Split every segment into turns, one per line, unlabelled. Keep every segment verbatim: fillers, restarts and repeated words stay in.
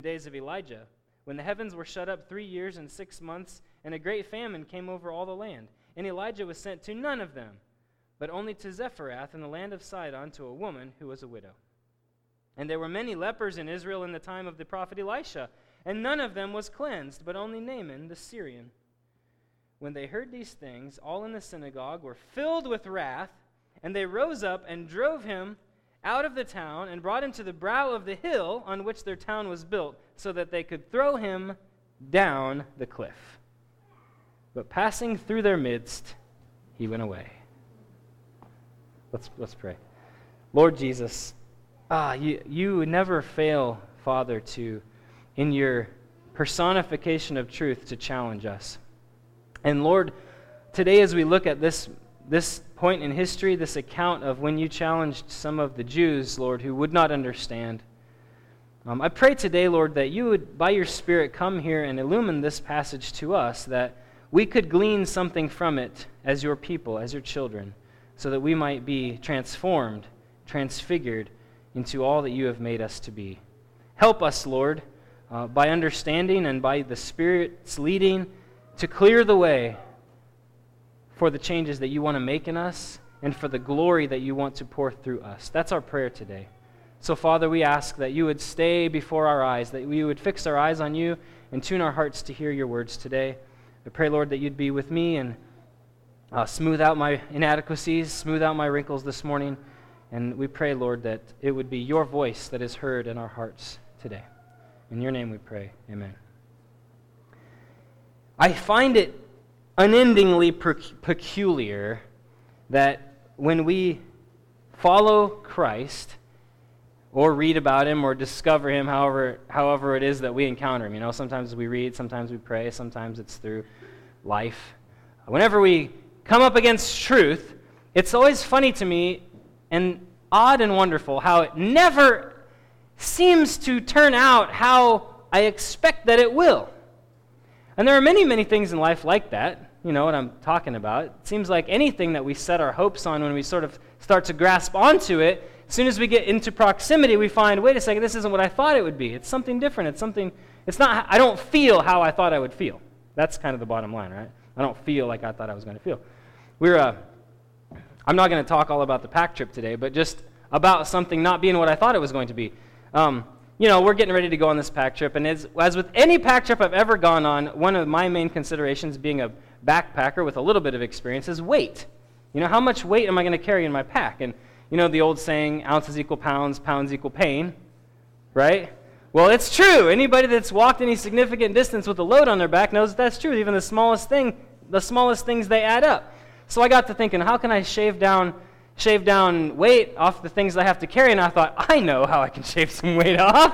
days of Elijah, when the heavens were shut up three years and six months, and a great famine came over all the land. And Elijah was sent to none of them, but only to Zephyrath in the land of Sidon, to a woman who was a widow. And there were many lepers in Israel in the time of the prophet Elisha, and none of them was cleansed, but only Naaman the Syrian. When they heard these things, all in the synagogue were filled with wrath, and they rose up and drove him out of the town and brought him to the brow of the hill on which their town was built, so that they could throw him down the cliff. But passing through their midst, he went away. Let's let's pray. Lord Jesus, ah, you, you never fail, Father, to, in your personification of truth, to challenge us. And Lord, today as we look at this this point in history, this account of when you challenged some of the Jews, Lord, who would not understand, um, I pray today, Lord, that you would, by your Spirit, come here and illumine this passage to us, that we could glean something from it as your people, as your children, so that we might be transformed, transfigured into all that you have made us to be. Help us, Lord, uh, by understanding and by the Spirit's leading, to clear the way for the changes that you want to make in us and for the glory that you want to pour through us. That's our prayer today. So, Father, we ask that you would stay before our eyes, that we would fix our eyes on you and tune our hearts to hear your words today. I pray, Lord, that you'd be with me and uh, smooth out my inadequacies, smooth out my wrinkles this morning. And we pray, Lord, that it would be your voice that is heard in our hearts today. In your name we pray. Amen. I find it unendingly per- peculiar that when we follow Christ or read about him or discover him, however however it is that we encounter him, you know, sometimes we read, sometimes we pray, sometimes it's through life. Whenever we come up against truth, it's always funny to me and odd and wonderful how it never seems to turn out how I expect that it will. And there are many, many things in life like that. You know what I'm talking about. It seems like anything that we set our hopes on, when we sort of start to grasp onto it, as soon as we get into proximity, we find, wait a second, this isn't what I thought it would be. It's something different. It's something, it's not, I don't feel how I thought I would feel. That's kind of the bottom line, right? I don't feel like I thought I was going to feel. We're, uh, I'm not going to talk all about the pack trip today, but just about something not being what I thought it was going to be. Um, You know, we're getting ready to go on this pack trip, and as, as with any pack trip I've ever gone on, one of my main considerations, being a backpacker with a little bit of experience, is weight. You know, how much weight am I going to carry in my pack? And you know the old saying, ounces equal pounds, pounds equal pain, right? Well, it's true. Anybody that's walked any significant distance with a load on their back knows that that's true. Even the smallest thing, the smallest things, they add up. So I got to thinking, how can I shave down shave down weight off the things I have to carry? And I thought, I know how I can shave some weight off.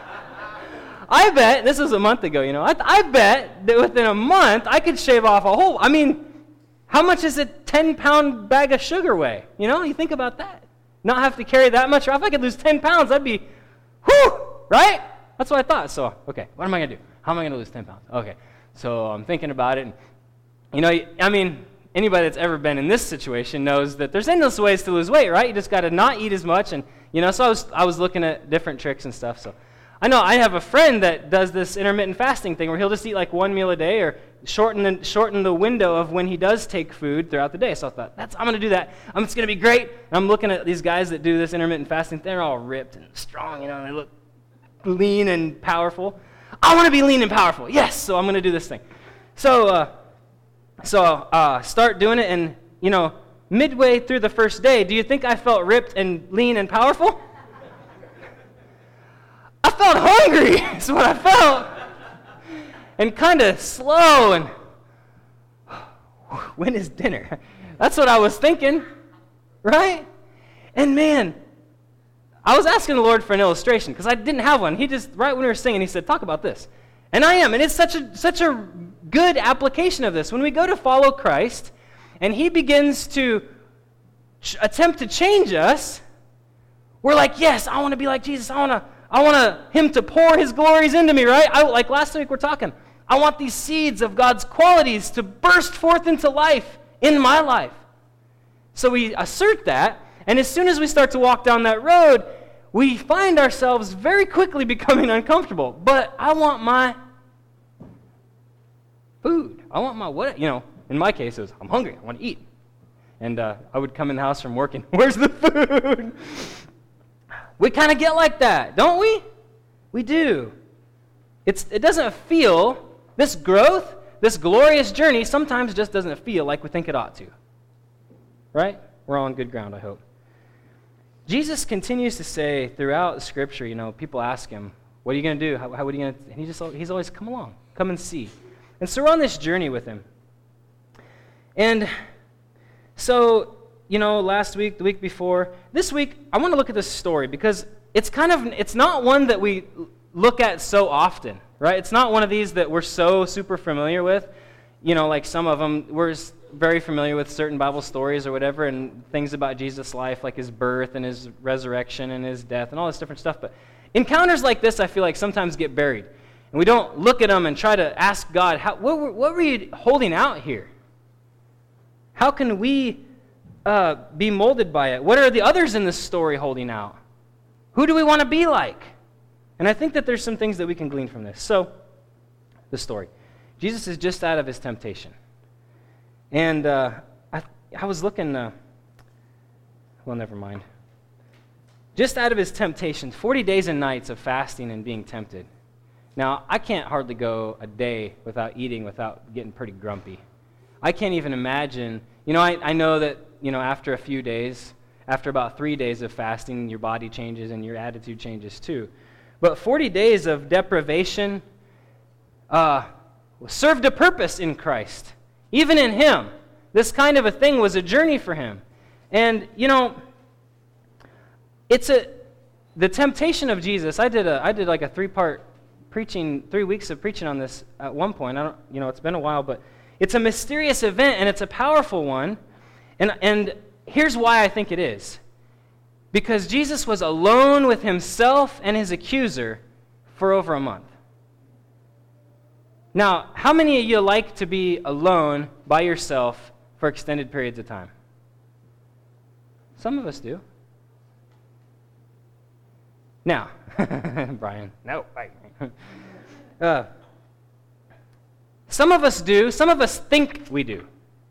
I bet, this was a month ago, you know, I, I bet that within a month I could shave off a whole, I mean, how much is a ten-pound bag of sugar weigh? You know, you think about that. Not have to carry that much. Or if I could lose ten pounds, I'd be, whew, right? That's what I thought. So, okay, what am I going to do? How am I going to lose ten pounds? Okay, so I'm thinking about it. And, you know, I mean, anybody that's ever been in this situation knows that there's endless ways to lose weight, right? You just got to not eat as much. And, you know, so I was I was looking at different tricks and stuff. So I know I have a friend that does this intermittent fasting thing where he'll just eat like one meal a day or shorten the, shorten the window of when he does take food throughout the day. So I thought, that's I'm going to do that. Um, it's going to be great. And I'm looking at these guys that do this intermittent fasting. They're all ripped and strong, you know, and they look lean and powerful. I want to be lean and powerful. Yes, so I'm going to do this thing. So, uh, So uh, start doing it, and, you know, midway through the first day, do you think I felt ripped and lean and powerful? I felt hungry, is what I felt, and kind of slow, and when is dinner? That's what I was thinking, right? And, man, I was asking the Lord for an illustration, because I didn't have one. He just, right when we were singing, he said, talk about this. And I am, and it's such a such a good application of this. When we go to follow Christ, and he begins to ch- attempt to change us, we're like, yes, I want to be like Jesus. I want to, I want to, him to pour his glories into me, right? I, like last week we're talking, I want these seeds of God's qualities to burst forth into life in my life. So we assert that, and as soon as we start to walk down that road, we find ourselves very quickly becoming uncomfortable. But I want my food. I want my what? You know, in my case, it was, I'm hungry. I want to eat. And uh, I would come in the house from work and, where's the food? We kind of get like that, don't we? We do. It's, it doesn't feel, this growth, this glorious journey sometimes just doesn't feel like we think it ought to. Right? We're all on good ground, I hope. Jesus continues to say throughout Scripture, you know, people ask him, what are you going to do? How, how are you going to, and he just, he's always, come along, come and see. And so we're on this journey with him. And so, you know, last week, the week before, this week, I want to look at this story because it's kind of, it's not one that we look at so often, right? It's not one of these that we're so super familiar with. You know, like some of them, we're very familiar with certain Bible stories or whatever and things about Jesus' life, like his birth and his resurrection and his death and all this different stuff. But encounters like this, I feel like, sometimes get buried. And we don't look at them and try to ask God, how, what, were, what were you holding out here? How can we uh, be molded by it? What are the others in this story holding out? Who do we want to be like? And I think that there's some things that we can glean from this. So, the story. Jesus is just out of his temptation. And uh, I, I was looking, uh, well, never mind. Just out of his temptation, forty days and nights of fasting and being tempted. Now, I can't hardly go a day without eating, without getting pretty grumpy. I can't even imagine, you know, I, I know that, you know, after a few days, after about three days of fasting, your body changes and your attitude changes too. But forty days of deprivation uh, served a purpose in Christ. Even in him, this kind of a thing was a journey for him. And, you know, it's a, the temptation of Jesus, I did a, I did like a three-part preaching, three weeks of preaching on this at one point. I don't, you know, it's been a while, but it's a mysterious event and it's a powerful one. And, and here's why I think it is. Because Jesus was alone with himself and his accuser for over a month. Now, how many of you like to be alone by yourself for extended periods of time? Some of us do. Now, Brian, no. uh, some of us do. Some of us think we do.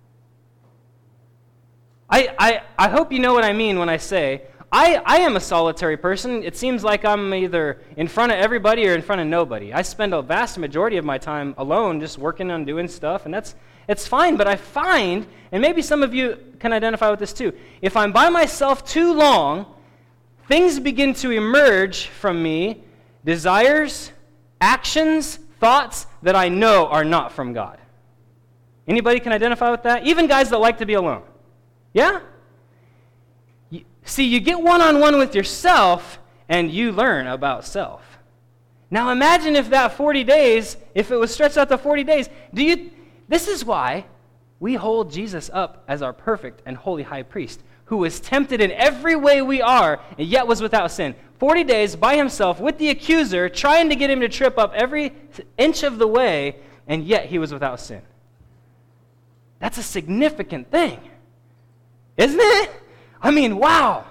I, I, I hope you know what I mean when I say, I, I am a solitary person. It seems like I'm either in front of everybody or in front of nobody. I spend a vast majority of my time alone just working on doing stuff, and that's it's fine, but I find, and maybe some of you can identify with this too, if I'm by myself too long, things begin to emerge from me, desires, actions, thoughts that I know are not from God. Anybody can identify with that? Even guys that like to be alone. Yeah? See, you get one-on-one with yourself, and you learn about self. Now imagine if that forty days, if it was stretched out to forty days, do you? This is why we hold Jesus up as our perfect and holy high priest, who was tempted in every way we are, and yet was without sin. forty days by himself with the accuser, trying to get him to trip up every inch of the way, and yet he was without sin. That's a significant thing, isn't it? I mean, wow.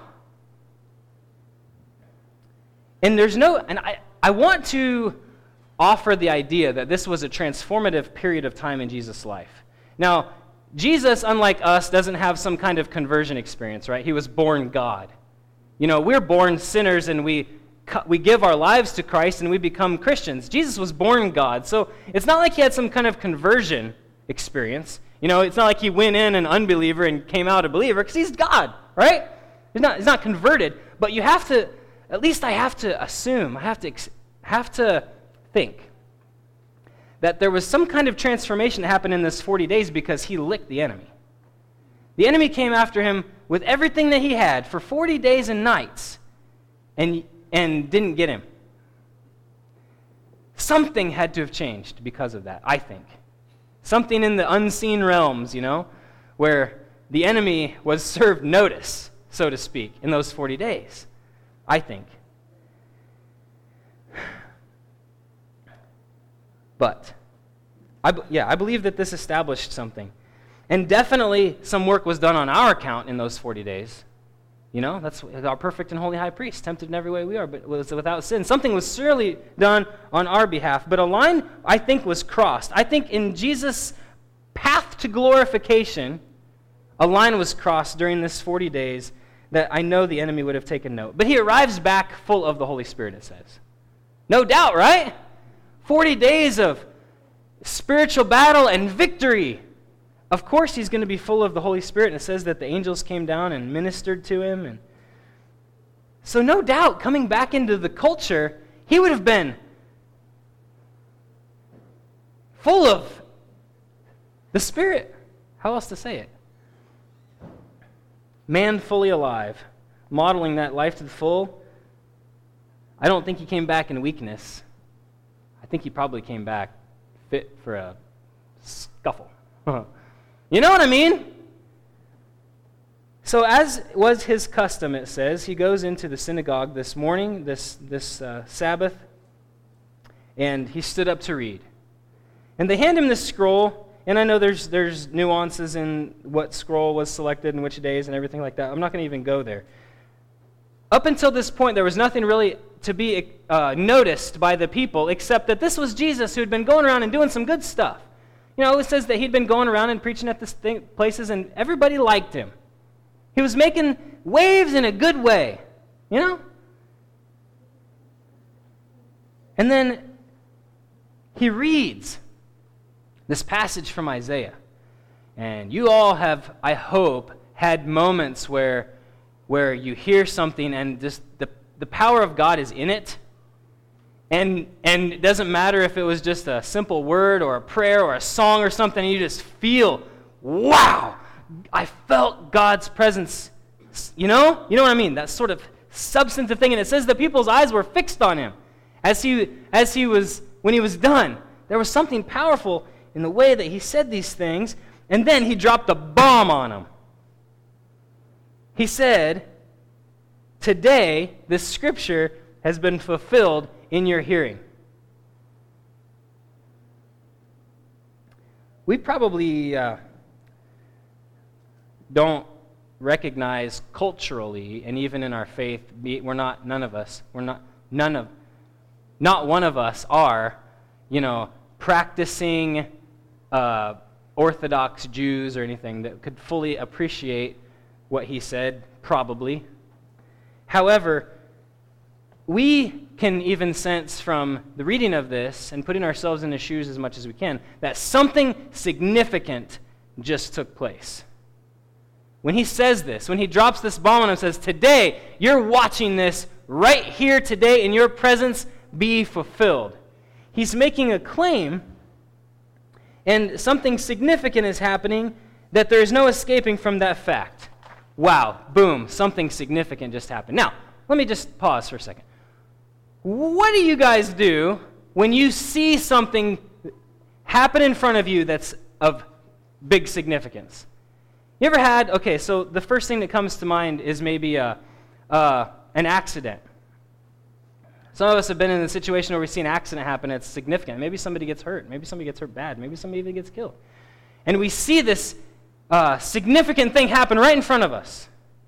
And there's no, and I, I want to offer the idea that this was a transformative period of time in Jesus' life. Now, Jesus, unlike us, doesn't have some kind of conversion experience, right? He was born God. You know, we're born sinners and we we give our lives to Christ and we become Christians. Jesus was born God. So it's not like he had some kind of conversion experience. You know, it's not like he went in an unbeliever and came out a believer, because he's God, right? He's not, he's not converted. But you have to, at least I have to assume, I have to have to think that there was some kind of transformation that happened in this forty days because he licked the enemy. The enemy came after him with everything that he had for forty days and nights and, and didn't get him. Something had to have changed because of that, I think. Something in the unseen realms, you know, where the enemy was served notice, so to speak, in those forty days, I think. But, I, yeah, I believe that this established something. And definitely some work was done on our account in those forty days. You know, that's our perfect and holy high priest, tempted in every way we are, but was without sin. Something was surely done on our behalf, but a line, I think, was crossed. I think in Jesus' path to glorification, a line was crossed during this forty days that I know the enemy would have taken note. But he arrives back full of the Holy Spirit, it says. No doubt, right? forty days of spiritual battle and victory. Of course he's going to be full of the Holy Spirit, and it says that the angels came down and ministered to him. And so no doubt, coming back into the culture, he would have been full of the Spirit. How else to say it? Man fully alive, modeling that life to the full. I don't think he came back in weakness. I think he probably came back fit for a scuffle. You know what I mean? So as was his custom, it says, he goes into the synagogue this morning, this, this uh, Sabbath, and he stood up to read. And they hand him this scroll, and I know there's there's nuances in what scroll was selected and which days and everything like that. I'm not going to even go there. Up until this point, there was nothing really to be uh, noticed by the people, except that this was Jesus who had been going around and doing some good stuff. You know, it says that he'd been going around and preaching at these thing, places, and everybody liked him. He was making waves in a good way, you know? And then he reads this passage from Isaiah. And you all have, I hope, had moments where where you hear something and just the, the power of God is in it. And and it doesn't matter if it was just a simple word or a prayer or a song or something, and you just feel, wow, I felt God's presence. You know? You know what I mean? That sort of substantive thing. And it says the people's eyes were fixed on him as he as he was when he was done. There was something powerful in the way that he said these things, and then he dropped a bomb on them. He said, today, this scripture has been fulfilled in your hearing. We probably uh, don't recognize culturally, and even in our faith, we're not, none of us, we're not, none of, not one of us are, you know, practicing uh, Orthodox Jews or anything that could fully appreciate what he said, probably. However, we can even sense from the reading of this and putting ourselves in his shoes as much as we can that something significant just took place. When he says this, when he drops this bomb on him and says, today, you're watching this right here today in your presence be fulfilled. He's making a claim, and something significant is happening that there is no escaping from that fact. Wow, boom, something significant just happened. Now, let me just pause for a second. What do you guys do when you see something happen in front of you that's of big significance? You ever had, okay, so the first thing that comes to mind is maybe a, uh, an accident. Some of us have been in a situation where we see an accident happen that's significant. Maybe somebody gets hurt. Maybe somebody gets hurt bad. Maybe somebody even gets killed. And we see this uh, significant thing happen right in front of us.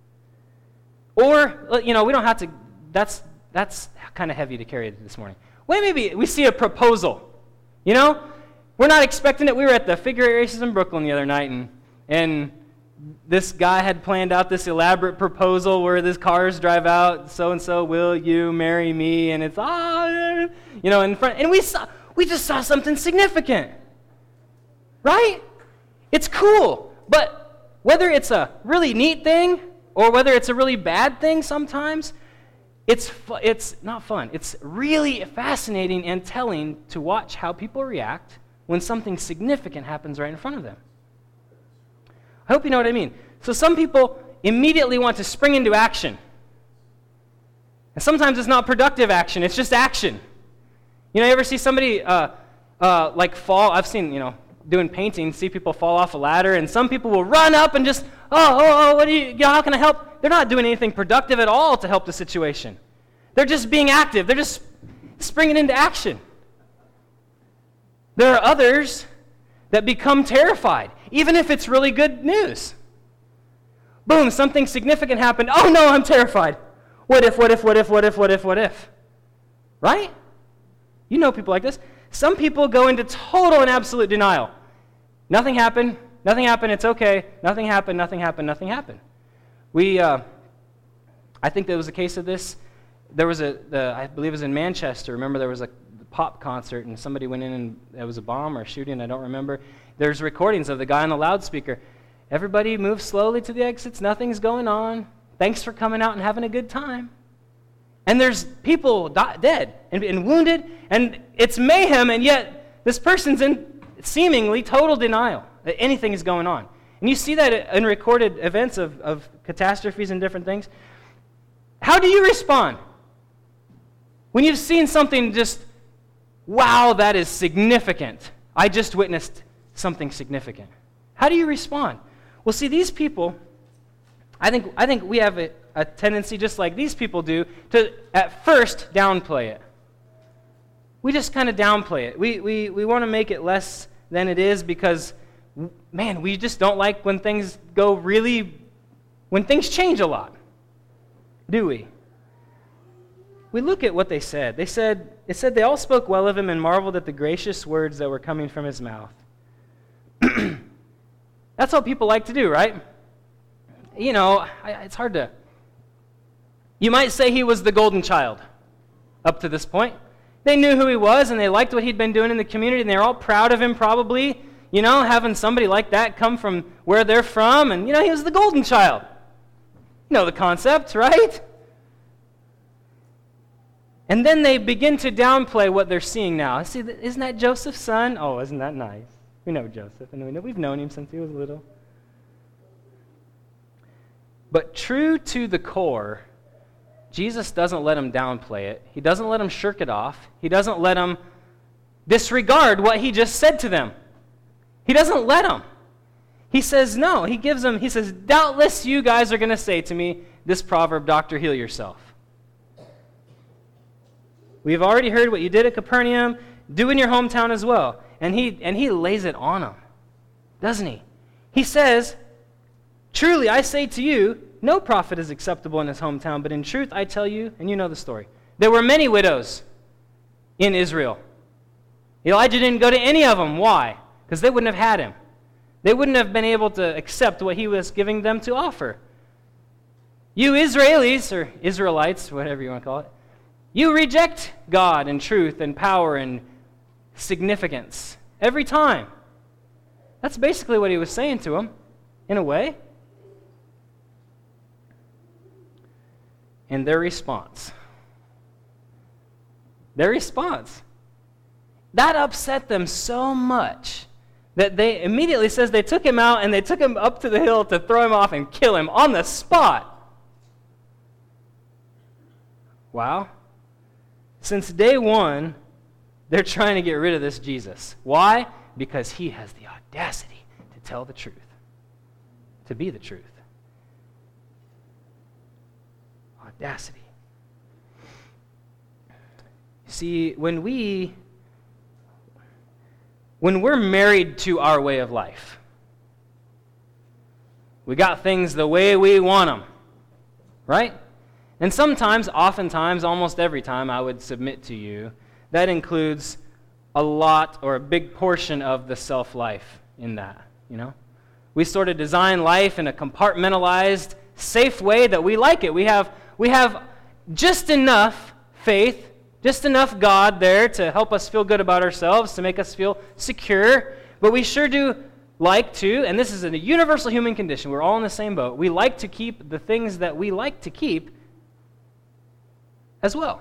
Or, you know, we don't have to, that's that's kind of heavy to carry this morning. Well, maybe we see a proposal, you know? We're not expecting it. We were at the figure eight races in Brooklyn the other night, and and this guy had planned out this elaborate proposal where this cars drive out, so-and-so, will you marry me? And it's, ah, you know, in front, and we saw, we just saw something significant, right? It's cool, but whether it's a really neat thing or whether it's a really bad thing sometimes, it's fu- it's not fun. It's really fascinating and telling to watch how people react when something significant happens right in front of them. I hope you know what I mean. So some people immediately want to spring into action. And sometimes it's not productive action, it's just action. You know, you ever see somebody uh, uh, like fall? I've seen, you know, doing painting, see people fall off a ladder, and some people will run up and just, oh, oh, oh, what do you, you know, how can I help? They're not doing anything productive at all to help the situation. They're just being active. They're just springing into action. There are others that become terrified, even if it's really good news. Boom, something significant happened. Oh no, I'm terrified. What if, what if, what if, what if, what if, what if? Right? You know people like this. Some people go into total and absolute denial. Nothing happened, nothing happened, it's okay. Nothing happened, nothing happened, nothing happened. We, uh, I think there was a case of this. There was a, the, I believe it was in Manchester. Remember there was a pop concert and somebody went in and there was a bomb or a shooting, I don't remember. There's recordings of the guy on the loudspeaker. Everybody move slowly to the exits, nothing's going on. Thanks for coming out and having a good time. And there's people di- dead and, and wounded, and it's mayhem, and yet this person's in seemingly total denial that anything is going on. And you see that in recorded events of, of catastrophes and different things. How do you respond? When you've seen something just, wow, that is significant. I just witnessed something significant. How do you respond? Well, see, these people, I think I think we have a, a tendency, just like these people do, to at first downplay it. We just kind of downplay it. We we we want to make it less than it is because, man, we just don't like when things go really, when things change a lot, do we? We look at what they said. They said, it said they all spoke well of him and marveled at the gracious words that were coming from his mouth. That's what people like to do, right? You know, I, it's hard to... You might say he was the golden child up to this point. They knew who he was, and they liked what he'd been doing in the community, and they're all proud of him probably, you know, having somebody like that come from where they're from, and, you know, he was the golden child. You know the concept, right? And then they begin to downplay what they're seeing now. See, isn't that Joseph's son? Oh, isn't that nice? We know Joseph, and we know, we've known him since he was little. But true to the core, Jesus doesn't let him downplay it. He doesn't let him shirk it off. He doesn't let him disregard what he just said to them. He doesn't let him. He says no. He gives them, he says, doubtless you guys are going to say to me this proverb, doctor, heal yourself. We've already heard what you did at Capernaum. Do in your hometown as well. And he and he lays it on them, doesn't he? He says, truly I say to you, no prophet is acceptable in his hometown, but in truth I tell you, and you know the story, there were many widows in Israel. Elijah didn't go to any of them. Why? Because they wouldn't have had him. They wouldn't have been able to accept what he was giving them to offer. You Israelis, or Israelites, whatever you want to call it, you reject God and truth and power and significance every time. That's basically what he was saying to them, in a way. And their response. Their response. That upset them so much that they immediately says they took him out and they took him up to the hill to throw him off and kill him on the spot. Wow. Since day one, they're trying to get rid of this Jesus. Why? Because he has the audacity to tell the truth, to be the truth. Audacity. See, when we, when we're married to our way of life, we got things the way we want them, right? And sometimes, oftentimes, almost every time, I would submit to you, that includes a lot or a big portion of the self-life in that, you know? We sort of design life in a compartmentalized, safe way that we like it. We have, we have just enough faith, just enough God there to help us feel good about ourselves, to make us feel secure, but we sure do like to, and this is a universal human condition, we're all in the same boat, we like to keep the things that we like to keep as well.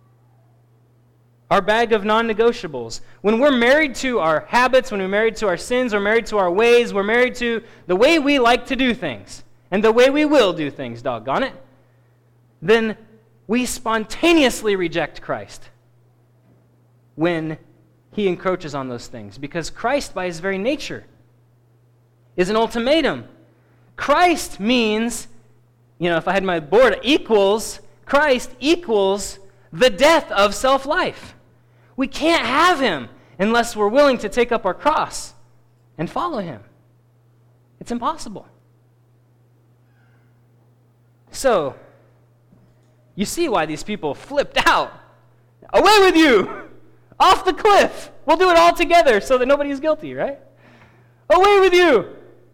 Our bag of non-negotiables. When we're married to our habits, when we're married to our sins, we're married to our ways, we're married to the way we like to do things, and the way we will do things, doggone it, then we spontaneously reject Christ when he encroaches on those things. Because Christ, by his very nature, is an ultimatum. Christ means, you know, if I had my board, equals, Christ equals the death of self-life. We can't have him unless we're willing to take up our cross and follow him. It's impossible. So, you see why these people flipped out. Away with you! Off the cliff! We'll do it all together so that nobody's guilty, right? Away with you!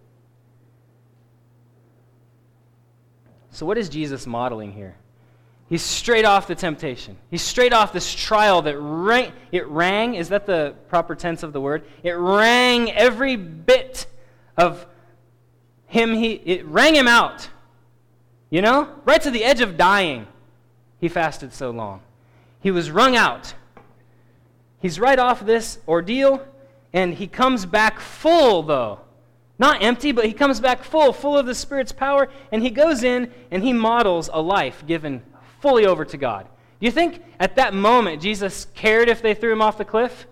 So what is Jesus modeling here? He's straight off the temptation. He's straight off this trial that rang, it rang, is that the proper tense of the word? It rang every bit of him, he, it rang him out. You know? Right to the edge of dying, he fasted so long. He was wrung out. He's right off this ordeal, and he comes back full, though. Not empty, but he comes back full, full of the Spirit's power, and he goes in and he models a life given fully over to God. Do you think at that moment Jesus cared if they threw him off the cliff?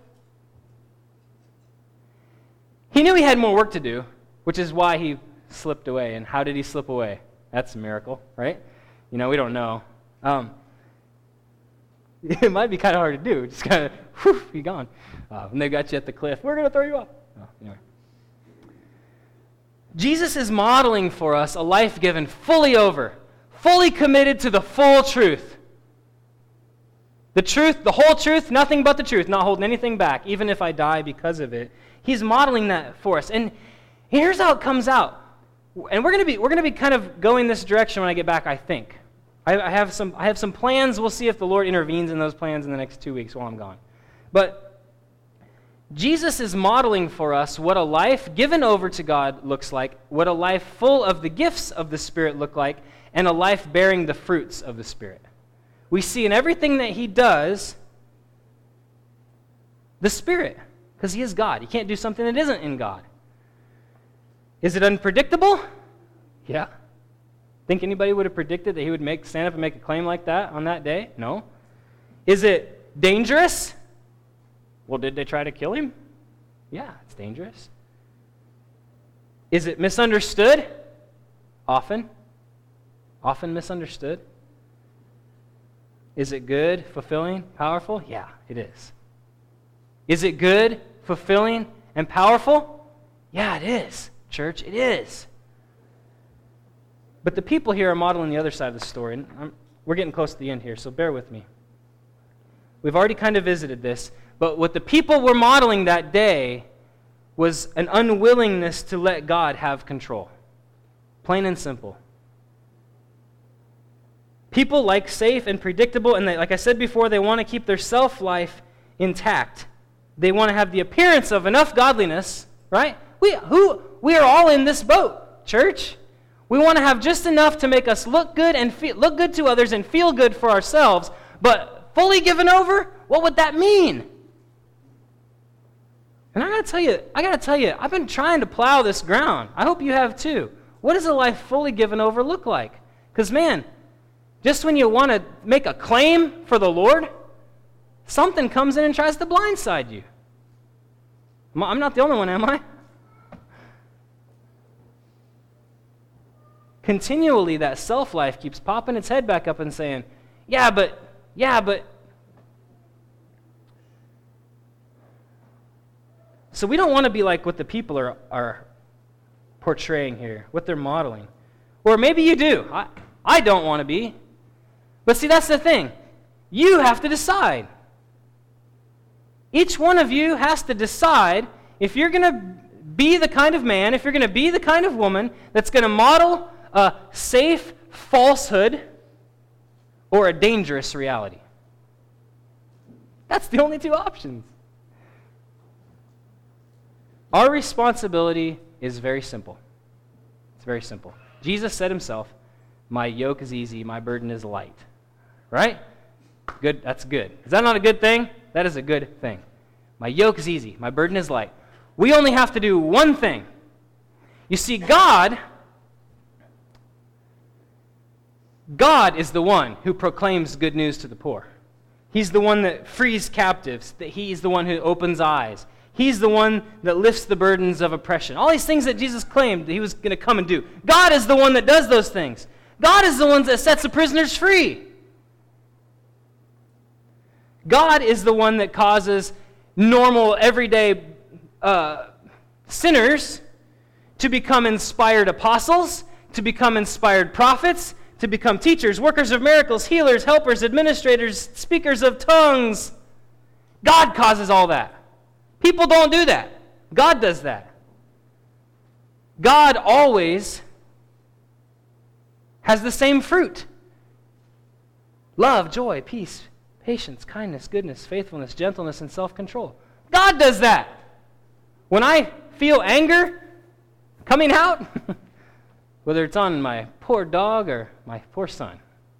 He knew he had more work to do, which is why he slipped away. And how did he slip away? That's a miracle, right? You know, we don't know. Um, it might be kind of hard to do. Just kind of, whew, be gone. Uh, and they got you at the cliff. We're going to throw you off. Oh, anyway. Jesus is modeling for us a life given fully over, fully committed to the full truth. The truth, the whole truth, nothing but the truth, not holding anything back, even if I die because of it. He's modeling that for us. And here's how it comes out. And we're going to be we're going to be kind of going this direction when I get back, I think. I, I have some I have some plans. We'll see if the Lord intervenes in those plans in the next two weeks while I'm gone. But Jesus is modeling for us what a life given over to God looks like, what a life full of the gifts of the Spirit look like, and a life bearing the fruits of the Spirit. We see in everything that he does the Spirit, because he is God. He can't do something that isn't in God. Is it unpredictable? Yeah. Think anybody would have predicted that he would make stand up and make a claim like that on that day? No. Is it dangerous? Well, did they try to kill him? Yeah, it's dangerous. Is it misunderstood? Often. Often misunderstood. Is it good, fulfilling, powerful? Yeah, it is. Is it good, fulfilling, and powerful? Yeah, it is, church, it is. But the people here are modeling the other side of the story. And I'm, we're getting close to the end here, so bear with me. We've already kind of visited this, but what the people were modeling that day was an unwillingness to let God have control. Plain and simple. People like safe and predictable, and they, like I said before, they want to keep their self-life intact. They want to have the appearance of enough godliness, right? We who we are all in this boat, church. We want to have just enough to make us look good and feel, look good to others and feel good for ourselves, but fully given over, what would that mean? And I got to tell you, I got to tell you, I've been trying to plow this ground. I hope you have too. What does a life fully given over look like? Because man, just when you want to make a claim for the Lord, something comes in and tries to blindside you. I'm not the only one, am I? Continually, that self-life keeps popping its head back up and saying, yeah, but, yeah, but. So we don't want to be like what the people are, are portraying here, what they're modeling. Or maybe you do. I, I don't want to be. But see, that's the thing. You have to decide. Each one of you has to decide if you're going to be the kind of man, if you're going to be the kind of woman that's going to model a safe falsehood or a dangerous reality. That's the only two options. Our responsibility is very simple. It's very simple. Jesus said himself, "My yoke is easy, my burden is light." Right? Good. That's good. Is that not a good thing? That is a good thing. My yoke is easy, my burden is light. We only have to do one thing. You see, God, God is the one who proclaims good news to the poor. He's the one that frees captives. That He's the one who opens eyes. He's the one that lifts the burdens of oppression. All these things that Jesus claimed that he was going to come and do. God is the one that does those things. God is the one that sets the prisoners free. God is the one that causes normal, everyday uh, sinners to become inspired apostles, to become inspired prophets, to become teachers, workers of miracles, healers, helpers, administrators, speakers of tongues. God causes all that. People don't do that. God does that. God always has the same fruit. Love, joy, peace, patience, kindness, goodness, faithfulness, gentleness, and self-control. God does that. When I feel anger coming out, whether it's on my poor dog or my poor son,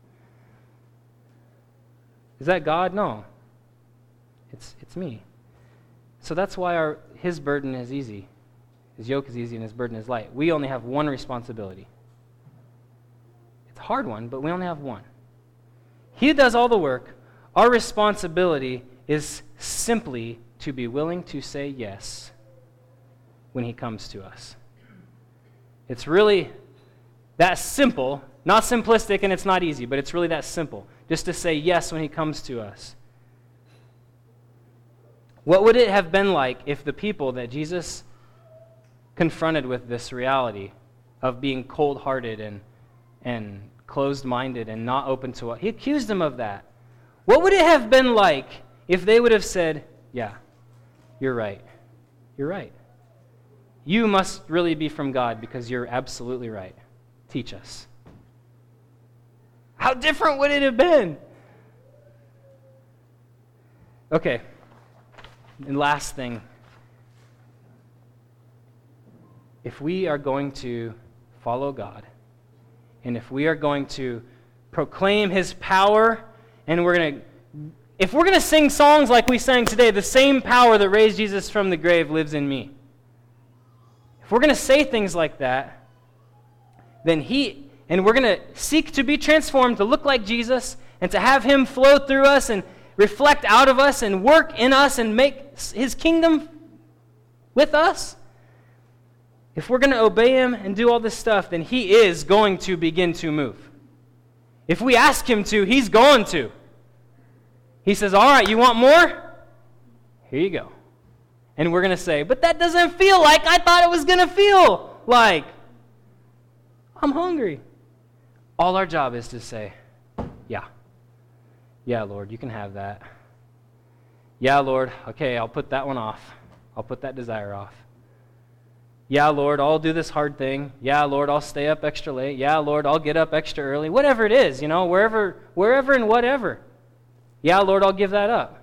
is that God? No. It's it's me. So that's why our his burden is easy. His yoke is easy and his burden is light. We only have one responsibility. It's a hard one, but we only have one. He does all the work. Our responsibility is simply to be willing to say yes when he comes to us. It's really that simple, not simplistic, and it's not easy, but it's really that simple, just to say yes when he comes to us. What would it have been like if the people that Jesus confronted with this reality of being cold-hearted and, and closed-minded and not open to what? He accused them of that. What would it have been like if they would have said, yeah, you're right. You're right. You must really be from God because you're absolutely right. Teach us. How different would it have been? Okay. And last thing. If we are going to follow God, and if we are going to proclaim his power, and we're going to, if we're going to sing songs like we sang today, the same power that raised Jesus from the grave lives in me. If we're going to say things like that, then he, and we're going to seek to be transformed, to look like Jesus, and to have him flow through us and reflect out of us and work in us and make his kingdom with us, if we're going to obey him and do all this stuff, then he is going to begin to move. If we ask him to, he's going to. He says, all right, you want more? Here you go. And we're going to say, but that doesn't feel like I thought it was going to feel like. I'm hungry. All our job is to say, yeah. Yeah, Lord, you can have that. Yeah, Lord, okay, I'll put that one off. I'll put that desire off. Yeah, Lord, I'll do this hard thing. Yeah, Lord, I'll stay up extra late. Yeah, Lord, I'll get up extra early. Whatever it is, you know, wherever, wherever and whatever. Yeah, Lord, I'll give that up.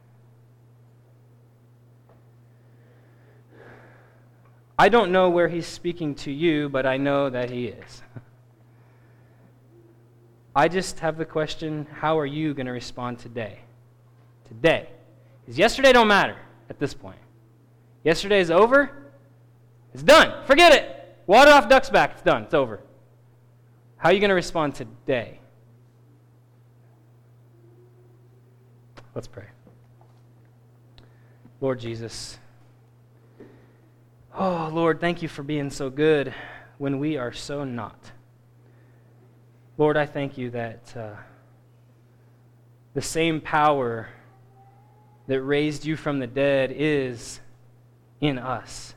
I don't know where he's speaking to you, but I know that he is. I just have the question, how are you going to respond today? Today. Because yesterday don't matter at this point. Yesterday is over. It's done. Forget it. Water off duck's back. It's done. It's over. How are you going to respond today? Let's pray. Lord Jesus. Oh, Lord, thank you for being so good when we are so not. Lord, I thank you that uh, the same power that raised you from the dead is in us.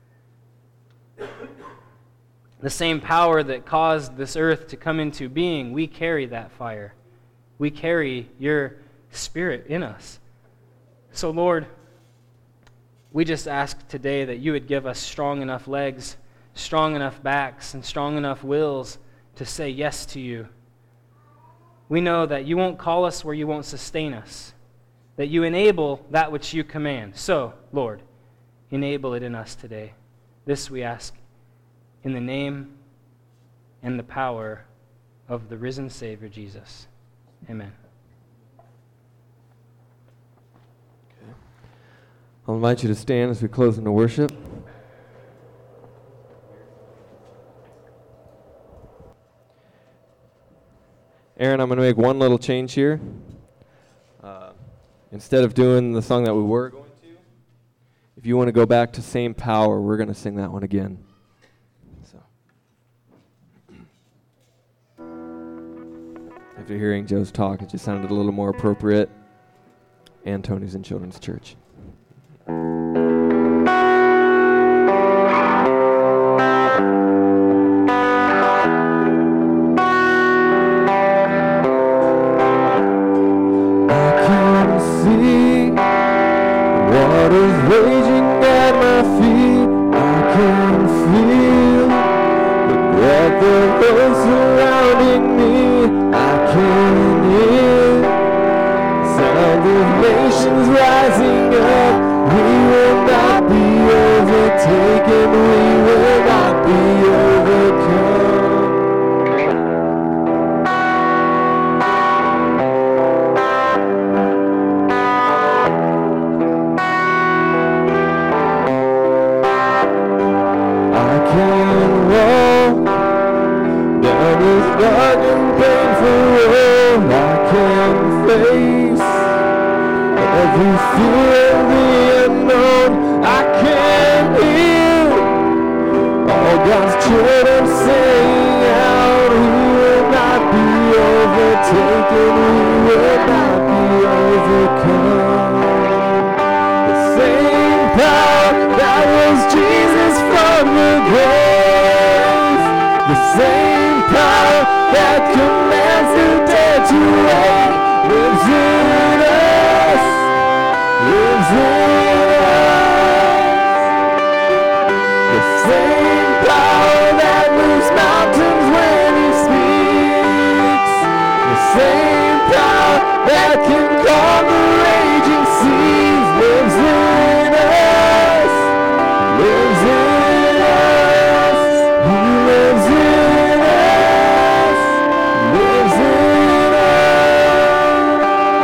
The same power that caused this earth to come into being, we carry that fire. We carry your Spirit in us. So, Lord, we just ask today that you would give us strong enough legs, strong enough backs, and strong enough wills to say yes to you. We know that you won't call us where you won't sustain us, that you enable that which you command. So, Lord, enable it in us today. This we ask in the name and the power of the risen Savior, Jesus. Amen.
I'll invite you to stand as we close into worship. Aaron, I'm going to make one little change here. Uh, instead of doing the song that we were going to, if you want to go back to Same Power, we're going to sing that one again. So, after hearing Joe's talk, it just sounded a little more appropriate. And Tony's in Children's Church. raging at my feet. I can feel the breath of those surrounding me. I can hear the sound of nations rising up. We will not be overtaken. We will not be overcome. Dark and painful road I can face every fear of the unknown. I can hear all God's children saying out, we will not be overtaken, we will not be overcome. The same power that was Jesus from the grave, the same power that commands the dead to wake lives in us, lives in us. The same power that moves mountains when he speaks, the same power that can calm the raging seas lives in us, lives in us. He lives in us, lives in us.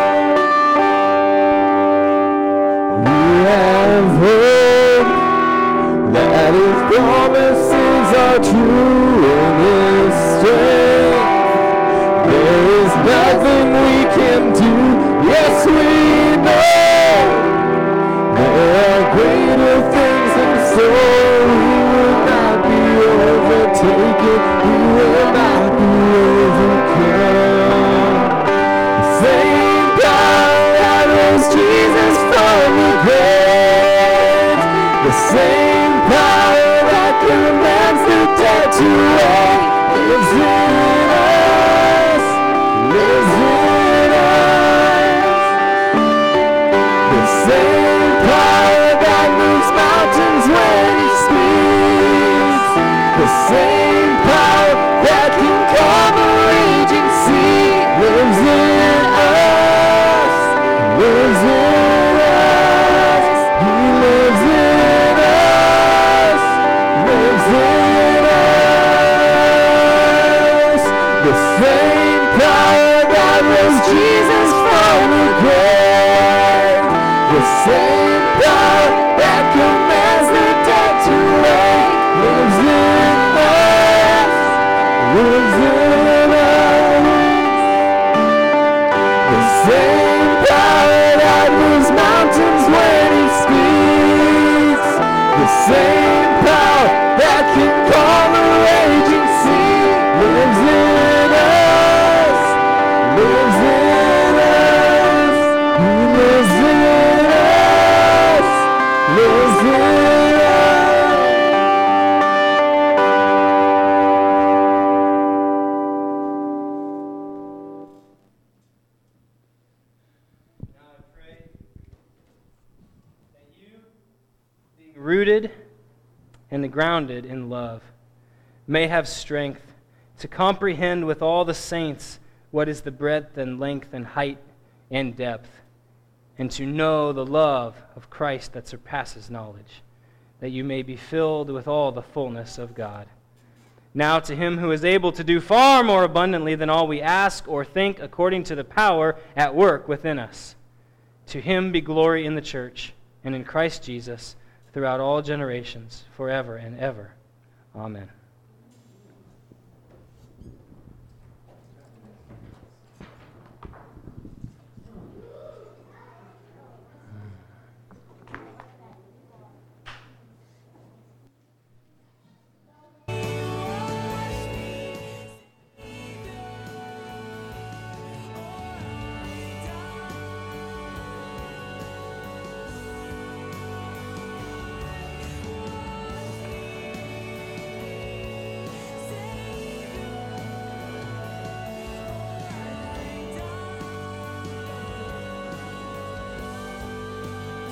We have heard that his promises are true in his strength. There is nothing we can do. Yes, we know there are greater things in store. We will not be overtaken. We will not be overcome. The same power that rose Jesus from the grave, the same power that commands the dead to wake lives in us, lives in us. The same power that moves mountains when he speaks, the same power that can calm a raging sea lives in us, lives in us. He lives in us, lives in us. The same power that rose Jesus from the grave, the same power that commands the dead to wake lives in us, lives in us. The same power that moves mountains when he speaks, the same power that can calm a raging sea lives in us, lives in us. He lives in us, lives in us.
Now I pray that you, being rooted and grounded in love, may have strength to comprehend with all the saints what is the breadth and length and height and depth, and to know the love of Christ that surpasses knowledge, that you may be filled with all the fullness of God. Now to him who is able to do far more abundantly than all we ask or think, according to the power at work within us, to him be glory in the church and in Christ Jesus throughout all generations, forever and ever. Amen.